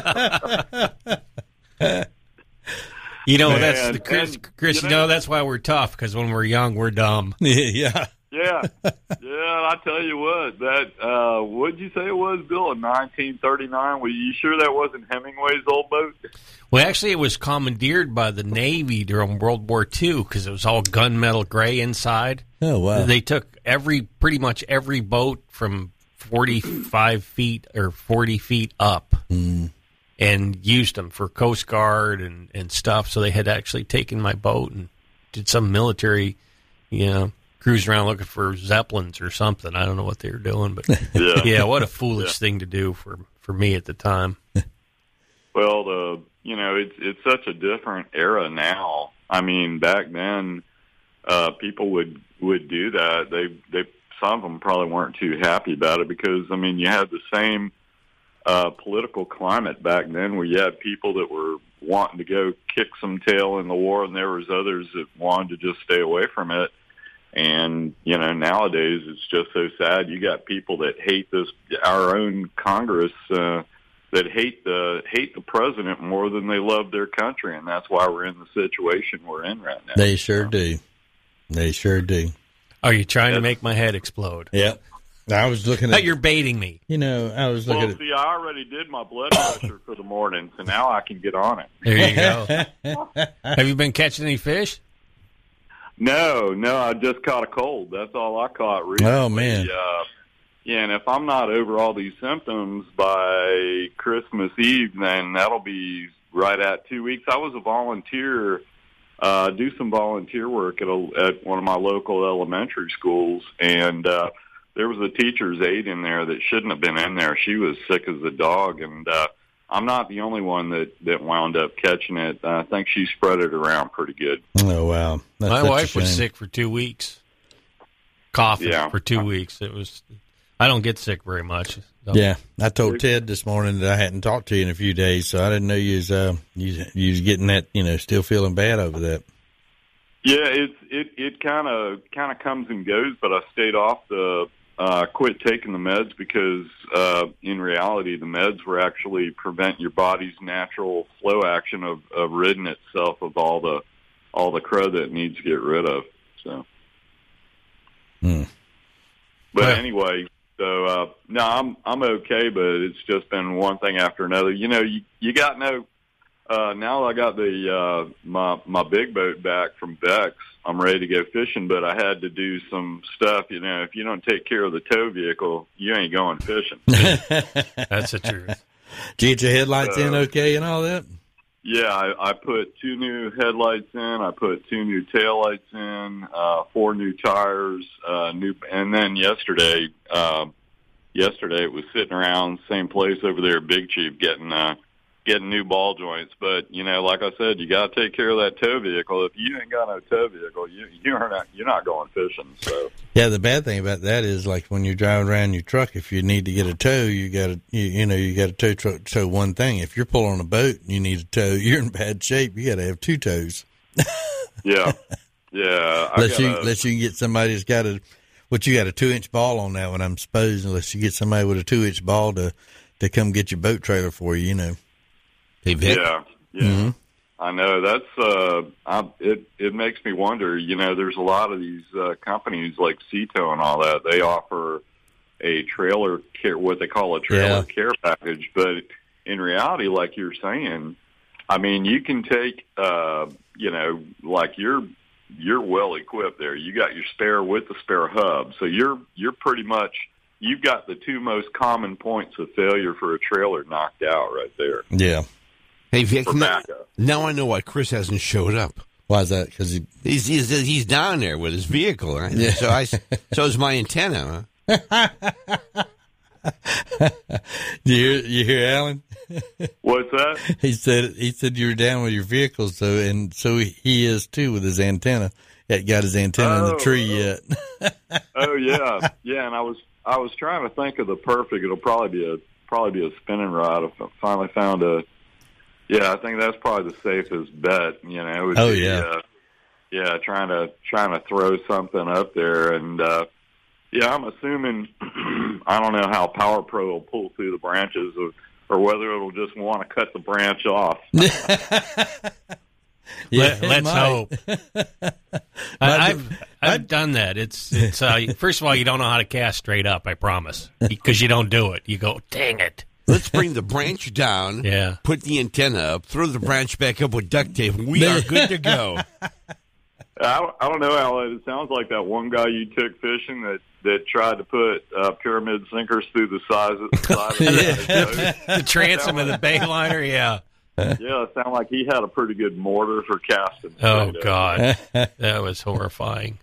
You know, Man, that's the Chris. and, Chris, you you know, know- that's why we're tough, because when we're young, we're dumb. yeah. Yeah, yeah. I tell you what, that uh, what'd you say it was, Bill? In nineteen thirty-nine. Were you sure that wasn't Hemingway's old boat? Well, actually, it was commandeered by the Navy during World War Two because it was all gunmetal gray inside. Oh, wow. They took every, pretty much every boat from forty-five feet or forty feet up Mm. and used them for Coast Guard and, and stuff. So they had actually taken my boat and did some military, you know, cruising around looking for Zeppelins or something. I don't know what they were doing, but Yeah. yeah, what a foolish Yeah. thing to do for, for me at the time. Well, the you know, it's it's such a different era now. I mean, back then, uh, people would would do that. They they some of them probably weren't too happy about it because I mean, you had the same uh, political climate back then where you had people that were wanting to go kick some tail in the war, and there was others that wanted to just stay away from it. And, you know, nowadays it's just so sad. You got people that hate this, our own Congress, uh, that hate the hate the president more than they love their country, and that's why we're in the situation we're in right now. They sure do. They sure do. Are you trying to make my head explode? Yep. I was looking Oh, at. you're baiting me. You know, I was looking Well, at. see, I already did my blood pressure for the morning, so now I can get on it. There you go. Have you been catching any fish? No, no, I just caught a cold. That's all I caught recently. Oh, man. Uh, yeah, and if I'm not over all these symptoms by Christmas Eve, then that'll be right at two weeks. I was a volunteer, uh, do some volunteer work at, a, at one of my local elementary schools, and uh, there was a teacher's aide in there that shouldn't have been in there. She was sick as a dog, and uh, I'm not the only one that, that wound up catching it. I think she spread it around pretty good. Oh, wow. That's My such a wife was shame. sick for two weeks. Coughing Yeah. for two weeks. It was. I don't get sick very much. So. Yeah, I told Ted this morning that I hadn't talked to you in a few days, so I didn't know you was uh, you, you was getting that, you know, still feeling bad over that. Yeah, it's it it kind of kind of comes and goes, but I stayed off the uh, quit taking the meds because uh, in reality, the meds were actually prevent your body's natural flow action of, of ridding itself of all the all the crud that it needs to get rid of. So, Hmm. but Well- anyway, so uh, no, I'm I'm okay, but it's just been one thing after another. You know, you you got no. Uh, now I got the uh, my my big boat back from Beck's. I'm ready to go fishing, but I had to do some stuff. You know, if you don't take care of the tow vehicle, you ain't going fishing. That's the truth. Did you get your headlights in Uh, okay and all that? Yeah, I, I put two new headlights in. I put two new taillights in. Uh, four new tires. Uh, new, and then yesterday, uh, yesterday it was sitting around same place over there, at Big Chief, getting uh, getting new ball joints. But you know, like I said, you got to take care of that tow vehicle. If you ain't got no tow vehicle, you you're not you're not going fishing. So Yeah, the bad thing about that is like when you're driving around your truck, if you need to get a tow, you got to you, you know you got to tow truck tow one thing. If you're pulling a boat and you need a tow, you're in bad shape. You got to have two tows. yeah, yeah. I Unless you gotta- unless you can get somebody that's got a what you got a two inch ball on that one, I'm supposed. Unless you get somebody with a two inch ball to to come get your boat trailer for you, you know. Hey, Vic. Yeah, yeah. Mm-hmm. I know that's uh, I, it. It makes me wonder. You know, there's a lot of these uh, companies like Ceto and all that. They offer a trailer care, what they call a trailer Yeah. care package. But in reality, like you're saying, I mean, you can take, uh, you know, like you're you're well equipped there. You got your spare with the spare hub, so you're you're pretty much you've got the two most common points of failure for a trailer knocked out right there. Yeah. Hey, Vic, For now, backup. now I know why Chris hasn't showed up. Why is that? Because he... he's, he's he's down there with his vehicle, right? Yeah. So I so is my antenna. Huh? you hear? You hear, Alan? What's that? He said he said you were down with your vehicle, so and so he is too with his antenna. He hadn't got his antenna in the Oh, tree oh. yet. Oh yeah, yeah. And I was I was trying to think of the perfect. It'll probably be a probably be a spinning rod. I finally found a. Yeah, I think that's probably the safest bet. You know. It would Oh, be, yeah. Uh, yeah, trying to trying to throw something up there, and uh, yeah, I'm assuming. I don't know how Power Pro will pull through the branches, or, or whether it'll just want to cut the branch off. Let, it let's might. hope. I, I've I've done that. It's it's uh, first of all, you don't know how to cast straight up. I promise, because you don't do it. You go, dang it. Let's bring the branch down. Yeah. Put the antenna up. Throw the branch back up with duct tape. We are good to go. I don't, I don't know, Alan. It sounds like that one guy you took fishing that, that tried to put uh, pyramid sinkers through the size of the side of the, the, the transom of the Bayliner. Yeah. Yeah, it sounded like he had a pretty good mortar for casting. Oh straight up. God, that was horrifying.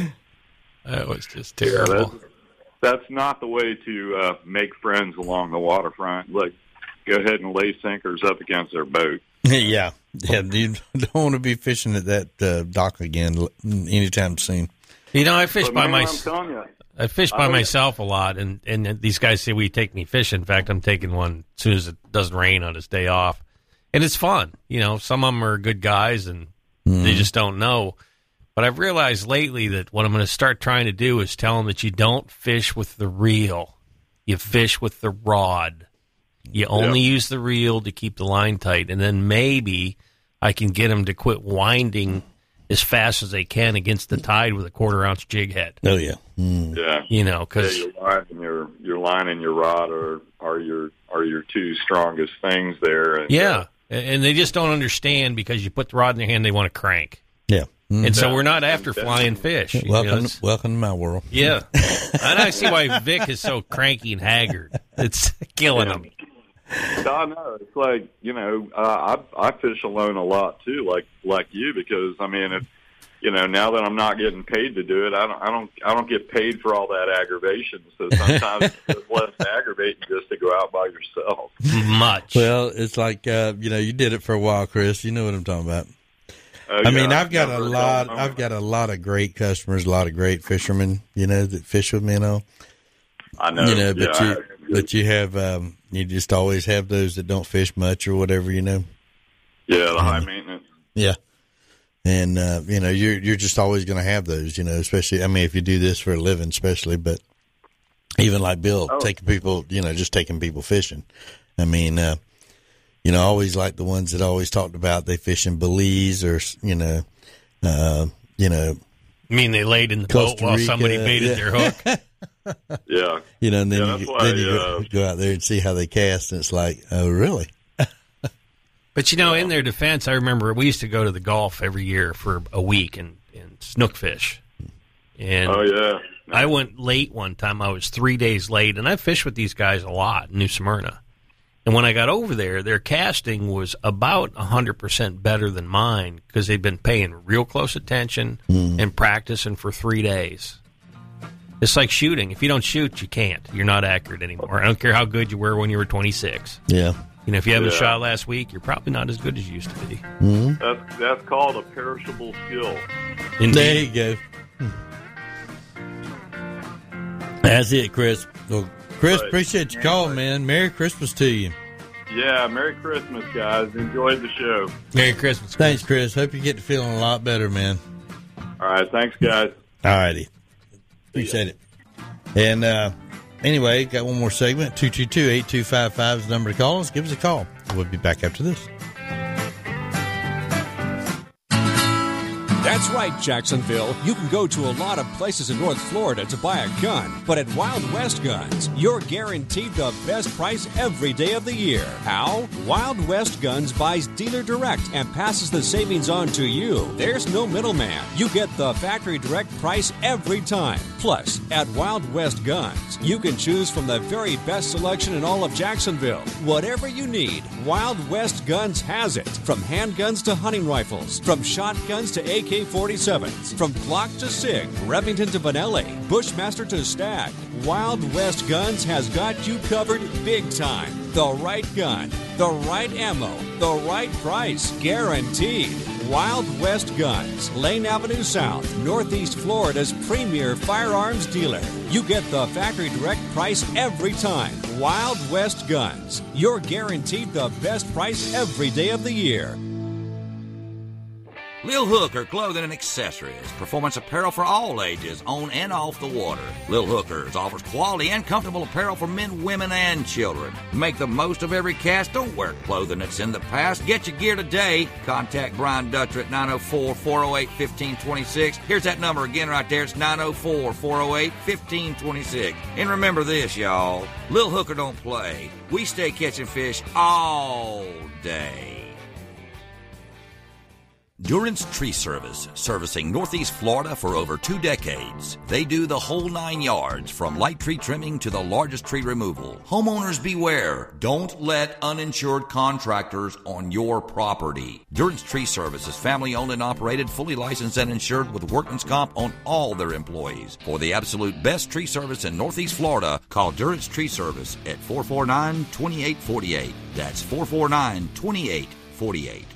That was just Yeah, terrible. that's, that's not the way to uh, make friends along the waterfront. Like, go ahead and lay sinkers up against their boat. yeah, yeah. You don't want to be fishing at that uh, dock again anytime soon. You know, I fish But, by man, my. I'm telling you, I fish by I- myself a lot, and, and these guys say we take me fishing. In fact, I'm taking one as soon as it doesn't rain on his day off, and it's fun. You know, some of them are good guys, and Mm-hmm. they just don't know. But I've realized lately that what I'm going to start trying to do is tell them that you don't fish with the reel, you fish with the rod. You only Yeah. use the reel to keep the line tight, and then maybe I can get them to quit winding as fast as they can against the tide with a quarter ounce jig head. Oh yeah, mm. Yeah, You know, because yeah, your line and your your line and your rod are are your are your two strongest things there. And, yeah, uh, and they just don't understand because you put the rod in their hand, they want to crank, yeah. Mm. and so Yeah. we're not after flying fish. You know, Welcome, it's- welcome to my world. yeah, and I see why Vic is so cranky and haggard. It's killing him. I know. It's like, you know, uh, I I fish alone a lot too, like like you, because I mean, if you know, now that I'm not getting paid to do it, I don't I don't I don't get paid for all that aggravation. So sometimes it's less aggravating just to go out by yourself. Much. Well, it's like uh, you know, you did it for a while, Chris. You know what I'm talking about. Oh, I mean, yeah, I've got a never lot. dull I've moment. got a lot of great customers, a lot of great fishermen. You know that fish with me and all. I know. You know, but yeah, you, but you have, um, you just always have those that don't fish much or whatever. You know. yeah, the high maintenance. Yeah. And uh, you know, you're you're just always going to have those. You know, especially. I mean, if you do this for a living, especially. But even like Bill, Oh. taking people, you know, just taking people fishing. I mean, uh, you know, I always like the ones that always talked about they fish in Belize or you know, uh, you know. I mean, they laid in the boat Costa while Rica, somebody baited yeah. their hook. Yeah, You know, and then Yeah, you, that's why, then you uh, go, go out there and see how they cast, and it's like, oh, really? But, you know, in their defense, I remember we used to go to the Gulf every year for a week and, and snook fish. And oh yeah. I went late one time. I was three days late, and I fished with these guys a lot in New Smyrna. And when I got over there, their casting was about one hundred percent better than mine because they'd been paying real close attention Mm. and practicing for three days. It's like shooting. If you don't shoot, you can't. You're not accurate anymore. I don't care how good you were when you were twenty-six. Yeah. You know, if you haven't Yeah. shot last week, you're probably not as good as you used to be. Mm-hmm. That's that's called a perishable skill. Indeed. There you go. That's it, Chris. Well, Chris, Right. appreciate you calling, man. Merry Christmas to you. Yeah, Merry Christmas, guys. Enjoyed the show. Merry Christmas. Thanks, Chris. Hope you get to feeling a lot better, man. All right, thanks, guys. All righty. Appreciate it. And uh, anyway, got one more segment. two two two, eight two five five is the number to call us. Give us a call. We'll be back after this. That's right, Jacksonville. You can go to a lot of places in North Florida to buy a gun, but at Wild West Guns, you're guaranteed the best price every day of the year. How? Wild West Guns buys dealer direct and passes the savings on to you. There's no middleman. You get the factory direct price every time. Plus, at Wild West Guns, you can choose from the very best selection in all of Jacksonville. Whatever you need, Wild West Guns has it. From handguns to hunting rifles, from shotguns to A K forty-sevens, from Glock to SIG, Remington to Benelli, Bushmaster to Stag, Wild West Guns has got you covered big time. The right gun, the right ammo, the right price, guaranteed. Wild West Guns, Lane Avenue South, Northeast Florida's premier firearms dealer. You get the factory direct price every time. Wild West Guns, you're guaranteed the best price every day of the year. Lil Hooker Clothing and Accessories. Performance apparel for all ages, on and off the water. Lil Hookers offers quality and comfortable apparel for men, women, and children. Make the most of every cast. Don't wear clothing that's in the past. Get your gear today. Contact Brian Dutcher at nine oh four, four oh eight, one five two six. Here's that number again right there. It's nine oh four, four oh eight, one five two six. And remember this, y'all. Lil Hooker don't play. We stay catching fish all day. Durance Tree Service, servicing Northeast Florida for over two decades. They do the whole nine yards, from light tree trimming to the largest tree removal. Homeowners beware. Don't let uninsured contractors on your property. Durance Tree Service is family owned and operated, fully licensed and insured with workman's comp on all their employees. For the absolute best tree service in Northeast Florida, call Durance Tree Service at four four nine, two eight four eight. That's four four nine, two eight four eight.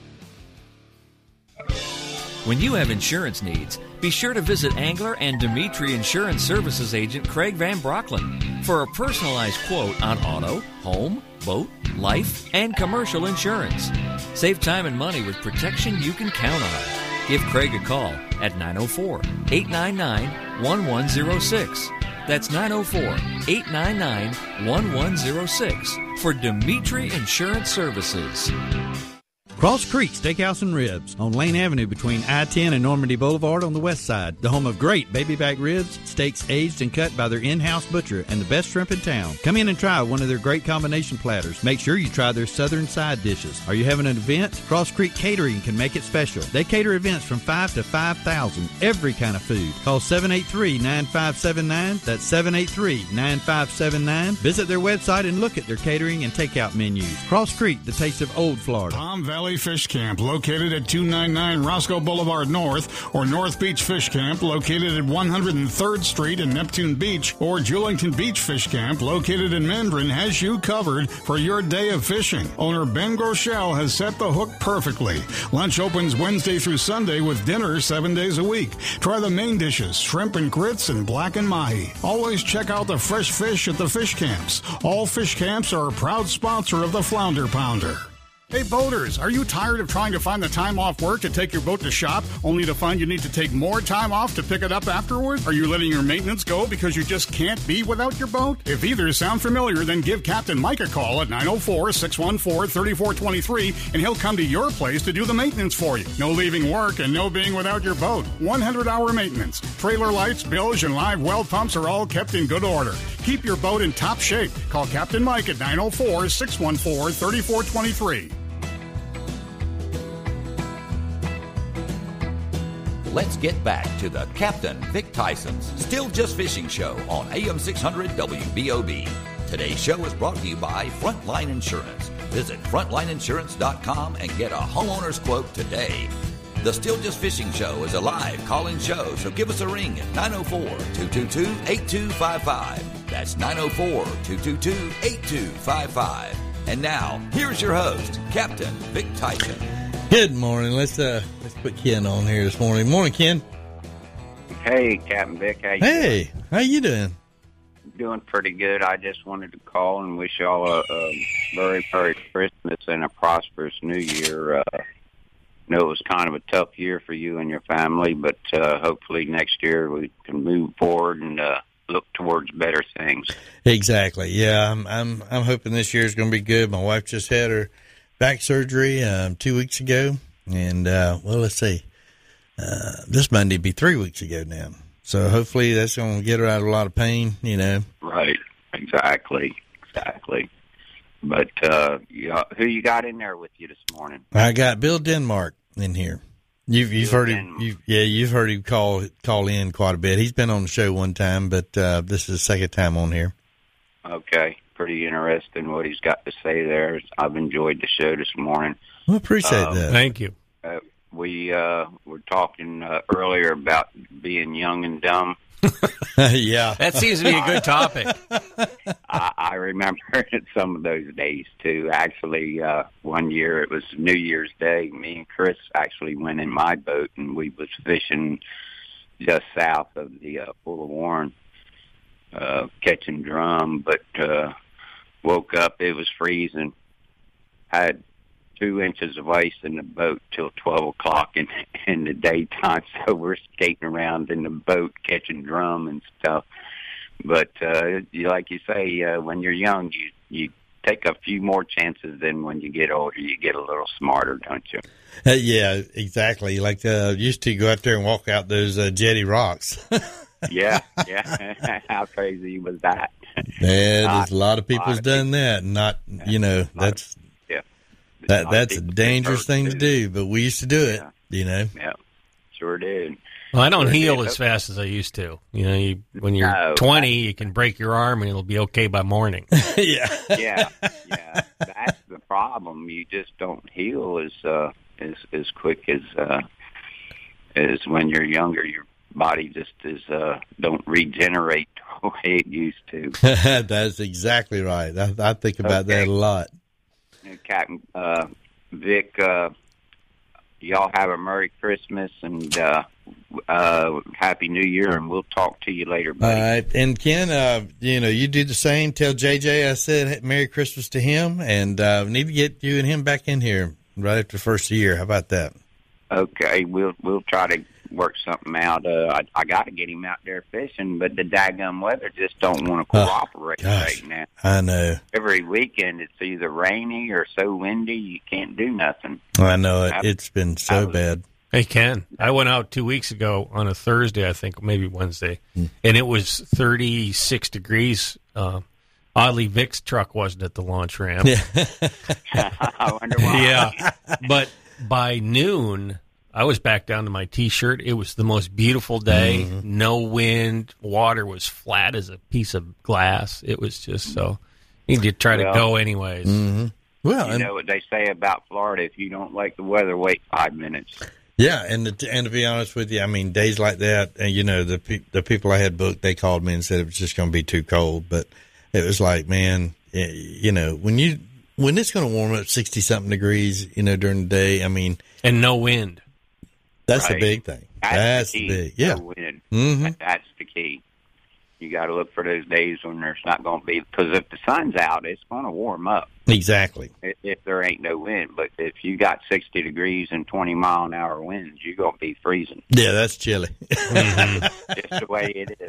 When you have insurance needs, be sure to visit Angler and Dimitri Insurance Services agent Craig Van Brocklin for a personalized quote on auto, home, boat, life, and commercial insurance. Save time and money with protection you can count on. Give Craig a call at nine oh four, eight nine nine, one one oh six. That's nine oh four, eight nine nine, one one oh six for Dimitri Insurance Services. Cross Creek Steakhouse and Ribs on Lane Avenue between I ten and Normandy Boulevard on the west side. The home of great baby back ribs, steaks aged and cut by their in-house butcher, and the best shrimp in town. Come in and try one of their great combination platters. Make sure you try their southern side dishes. Are you having an event? Cross Creek Catering can make it special. They cater events from five to five thousand, every kind of food. Call seven eight three, nine five seven nine. That's seven eight three, nine five seven nine. Visit their website and look at their catering and takeout menus. Cross Creek, the taste of old Florida. Palm Valley Fish Camp, located at two ninety-nine Roscoe Boulevard North, or North Beach Fish Camp, located at one hundred third Street in Neptune Beach, or Julington Beach Fish Camp, located in Mendron, has you covered for your day of fishing. Owner Ben Groeschel has set the hook perfectly. Lunch opens Wednesday through Sunday with dinner seven days a week. Try the main dishes, shrimp and grits and blackened mahi. Always check out the fresh fish at the fish camps. All fish camps are a proud sponsor of the Flounder Pounder. Hey boaters, are you tired of trying to find the time off work to take your boat to shop, only to find you need to take more time off to pick it up afterward? Are you letting your maintenance go because you just can't be without your boat? If either sound familiar, then give Captain Mike a call at nine oh four, six one four, three four two three, and he'll come to your place to do the maintenance for you. No leaving work and no being without your boat. one hundred hour maintenance. Trailer lights, bilge, and live well pumps are all kept in good order. Keep your boat in top shape. Call Captain Mike at nine oh four, six one four, three four two three. Let's get back to the Captain Vic Tyson's Still Just Fishing Show on A M six hundred W B O B. Today's show is brought to you by Frontline Insurance. Visit frontline insurance dot com and get a homeowner's quote today. The Still Just Fishing Show is a live call-in show, so give us a ring at nine oh four, two two two, eight two five five. That's nine oh four, two two two, eight two five five. And now, here's your host, Captain Vic Tyson. Good morning. Let's uh let's put Ken on here this morning. Morning, Ken. Hey, Captain Vic. How you hey, doing? how you doing? Doing pretty good. I just wanted to call and wish y'all a, a very Merry Christmas and a prosperous New Year. Uh, I know it was kind of a tough year for you and your family, but uh, hopefully next year we can move forward and uh, look towards better things. Exactly. Yeah, I'm I'm I'm hoping this year is going to be good. My wife just had her back surgery um, two weeks ago, and uh, well, let's see. uh, this Monday be three weeks ago now. So hopefully that's going to get her out of a lot of pain, you know. Right. Exactly. Exactly. But uh, you, who you got in there with you this morning? I got Bill Denmark in here. You've you've Bill heard him, you've, yeah, you've heard him call call in quite a bit. He's been on the show one time, but uh, this is the second time on here. Okay, pretty interesting what he's got to say there. I've enjoyed the show this morning. Well, appreciate um, that. Thank you. Uh, we uh, were talking uh, earlier about being young and dumb. Yeah, that seems to be a good topic. I, I remember some of those days too. Actually, uh, one year it was New Year's Day. Me and Chris actually went in my boat and we was fishing just south of the uh, Full of Warren, uh, catching drum. But uh, woke up, it was freezing. Had two inches of ice in the boat till twelve o'clock in in the daytime. So we're skating around in the boat catching drum and stuff. But uh, you, like you say, uh, when you're young, you you take a few more chances than when you get older. You get a little smarter, don't you? Uh, yeah, exactly. Like uh, used to go out there and walk out those uh, jetty rocks. yeah, yeah. How crazy was that? Yeah, Uh, there's a lot of people's lot of done that. And not, you know, that's yeah. that that's a dangerous thing to do. But we used to do it. You know. Yeah, sure did. Well, I don't Sure heal did. as fast as I used to. You know, you, when you're No. twenty, you can break your arm and it'll be okay by morning. yeah, yeah, yeah. That's the problem. You just don't heal as uh, as as quick as uh, as when you're younger. Your body just is uh, don't regenerate the way it used to. That's exactly right. I, I think about Okay. that a lot. And Captain uh, Vic, uh, y'all have a Merry Christmas and uh, uh, Happy New Year, and we'll talk to you later, All buddy. right, and Ken, uh, you know, you do the same. Tell J J I said Merry Christmas to him, and uh, we need to get you and him back in here right after the first of the year. How about that? Okay, we'll we'll try to work something out. Uh, I, I got to get him out there fishing, but the daggum weather just don't want to Oh, cooperate gosh. right now. I know. Every weekend it's either rainy or so windy you can't do nothing. I know it. I- It's been so bad. Hey, Ken, I went out two weeks ago on a Thursday, I think, maybe Wednesday, and it was thirty-six degrees. Uh, oddly, Vic's truck wasn't at the launch ramp. I wonder why. Yeah, but by noon, I was back down to my T-shirt. It was the most beautiful day. Mm-hmm. No wind. Water was flat as a piece of glass. It was just so. You need to try to Well, go anyways. Mm-hmm. Well, you and, know what they say about Florida: if you don't like the weather, wait five minutes. yeah, and the, and to be honest with you, I mean, days like that, and you know, the pe- the people I had booked, they called me and said it was just going to be too cold. But it was like, man, eh, you know, when you when it's going to warm up sixty something degrees, you know, during the day, I mean, and no wind. That's Right. the big thing. That's, That's the the key. big, yeah. No wind. Mm-hmm. That- That's the key. You got to look for those days when there's not going to be, because if the sun's out, it's going to warm up. Exactly. If, if there ain't no wind. But if you got sixty degrees and twenty mile an hour winds, you're going to be freezing. Yeah, that's chilly. Just the way it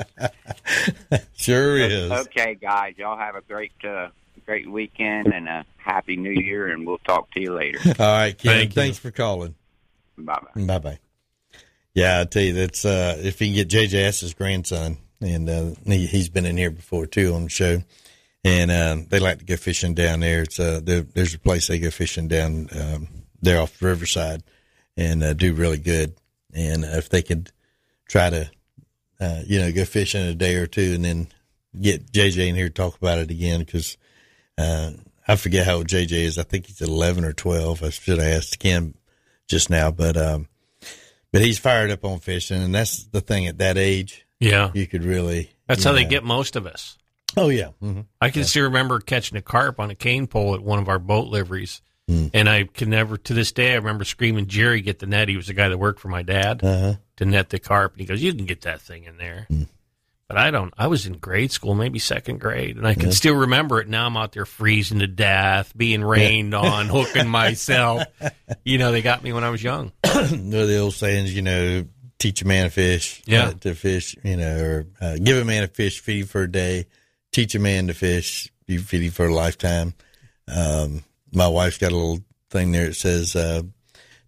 is. Sure is. Okay, guys, y'all have a great, uh, great weekend and a happy New Year, and we'll talk to you later. All right, Ken. Thank you. Thanks for calling. Bye bye. Bye bye. Yeah, I tell you, that's uh, if you can get J J S's grandson, and uh, he, he's been in here before too on the show, and um, they like to go fishing down there. It's uh, there, there's a place they go fishing down um, there off the Riverside, and uh, do really good. And uh, if they could try to, uh, you know, go fishing a day or two, and then get J J in here to talk about it again, because uh, I forget how old J J is. I think he's eleven or twelve. I should have asked Ken just now, but. Um, But he's fired up on fishing, and that's the thing at that age. Yeah. You could really. That's you how they know. get most of us. Oh, yeah. Mm-hmm. I can still remember catching a carp on a cane pole at one of our boat liveries. Mm. And I can never, to this day, I remember screaming, Jerry, get the net. He was the guy that worked for my dad Uh-huh. to net the carp. And he goes, you can get that thing in there. Mm. But I don't, I was in grade school, maybe second grade. And I can Yeah. still remember it. Now I'm out there freezing to death, being rained on, hooking myself. You know, they got me when I was young. They're the old sayings, you know, teach a man to fish. Yeah. Uh, to fish, you know, or uh, give a man a fish, feed him for a day. Teach a man to fish, you feed him for a lifetime. Um, my wife's got a little thing there that says, uh,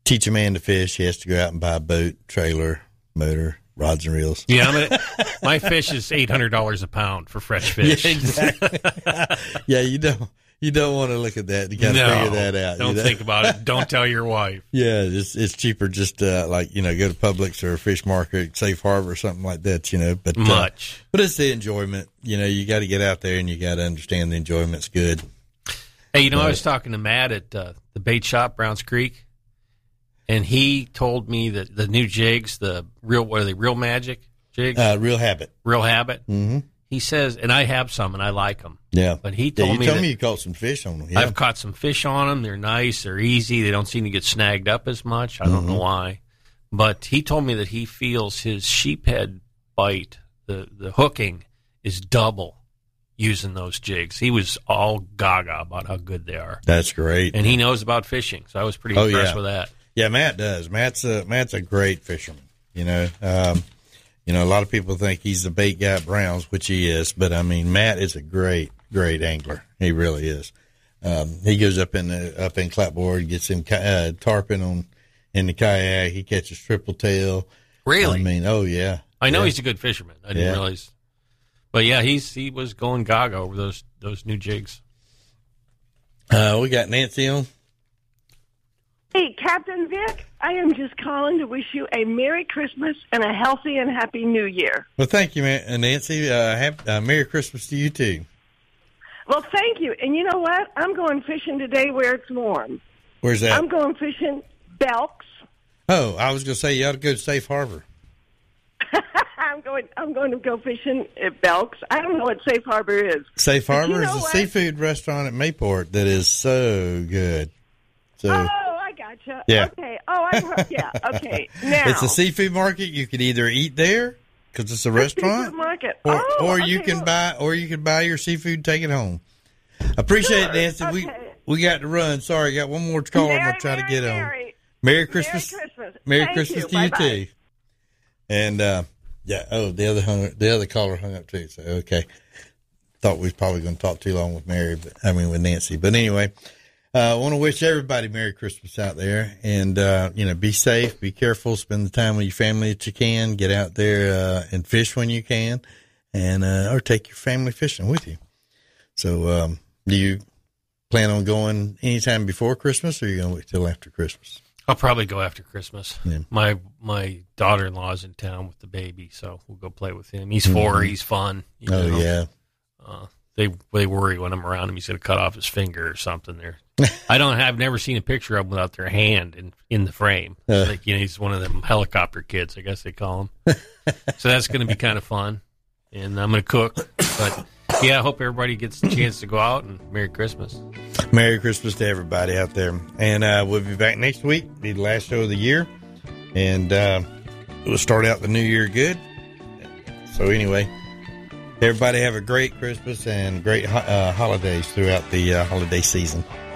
teach a man to fish, he has to go out and buy a boat, trailer, motor, rods and reels. Yeah, I mean, my fish is eight hundred dollars a pound for fresh fish. Yeah, exactly. Yeah, you don't you don't want to look at that. You got to no, figure that out. Don't you know? think about it. Don't tell your wife. Yeah, it's it's cheaper just uh, like, you know, go to Publix or a fish market, Safe Harbor or something like that, you know. But Much. Uh, but it's the enjoyment. You know, you got to get out there and you got to understand the enjoyment's good. Hey, you know, but, I was talking to Matt at uh, the bait shop, Browns Creek, and he told me that the new jigs, the real, what are they, Real Magic jigs? Uh, Real Habit. Real Habit. Mm-hmm. He says, and I have some, and I like them. Yeah. But he yeah, told you me told that me you caught some fish on them. Yeah. I've caught some fish on them. They're nice. They're easy. They don't seem to get snagged up as much. I don't Mm-hmm. know why. But he told me that he feels his sheephead bite, the, the hooking, is double using those jigs. He was all gaga about how good they are. That's great. And he knows about fishing, so I was pretty Oh, impressed yeah. with that. Yeah, Matt does. Matt's a Matt's a great fisherman. You know, um, you know, a lot of people think he's the bait guy at Browns, which he is. But I mean, Matt is a great, great angler. He really is. Um, he goes up in the up in clapboard, gets him uh, tarpon on in the kayak. He catches triple tail. Really? I mean, oh yeah. I know yeah. he's a good fisherman. I didn't Yeah. realize. But yeah, he's he was going gaga over those those new jigs. Uh, we got Nancy on. Hey, Captain Vic, I am just calling to wish you a Merry Christmas and a healthy and happy New Year. Well, thank you, man, Nancy. Uh, have, uh, Merry Christmas to you too. Well, thank you. And you know what? I'm going fishing today where it's warm. Where's that? I'm going fishing Belks. Oh, I was going to say you ought to go to Safe Harbor. I'm going. I'm going to go fishing at Belks. I don't know what Safe Harbor is. Safe But Harbor you is know a what? seafood restaurant at Mayport that is so good. So Oh, I gotcha. Yeah. Okay. Oh, I heard. Yeah. Okay. Now it's a seafood market. You could either eat there because it's a restaurant, seafood market. or Oh, or you okay, can well- buy or you can buy your seafood, take it home. Appreciate it, Nancy. We we got to run. Sorry, got one more caller. I'm Merry, gonna try to Merry, get Merry. on. Merry Christmas. Merry Christmas. Merry Thank Christmas you. to you Bye-bye. too. And uh, yeah, oh, the other hung, the other caller hung up too. So okay, thought we was probably going to talk too long with Mary, but I mean with Nancy. But anyway, I uh, want to wish everybody Merry Christmas out there, and uh, you know, be safe, be careful, spend the time with your family that you can, get out there uh, and fish when you can, and uh, or take your family fishing with you. So, um, do you plan on going anytime before Christmas, or are you going to wait till after Christmas? I'll probably go after Christmas. Yeah. My my daughter in law's in town with the baby, so we'll go play with him. He's four. Mhm. He's fun. you Oh know. yeah. Uh, they they worry when I'm around him. He's going to cut off his finger or something. There, I don't have never seen a picture of him without their hand in in the frame. Uh. Like, you know, he's one of them helicopter kids, I guess they call him. So that's going to be kind of fun, and I'm going to cook. But yeah, I hope everybody gets a chance to go out, and Merry Christmas. Merry Christmas to everybody out there. And uh, we'll be back next week, be the last show of the year. And uh, we'll start out the new year good. So anyway, everybody have a great Christmas and great ho- uh, holidays throughout the uh, holiday season.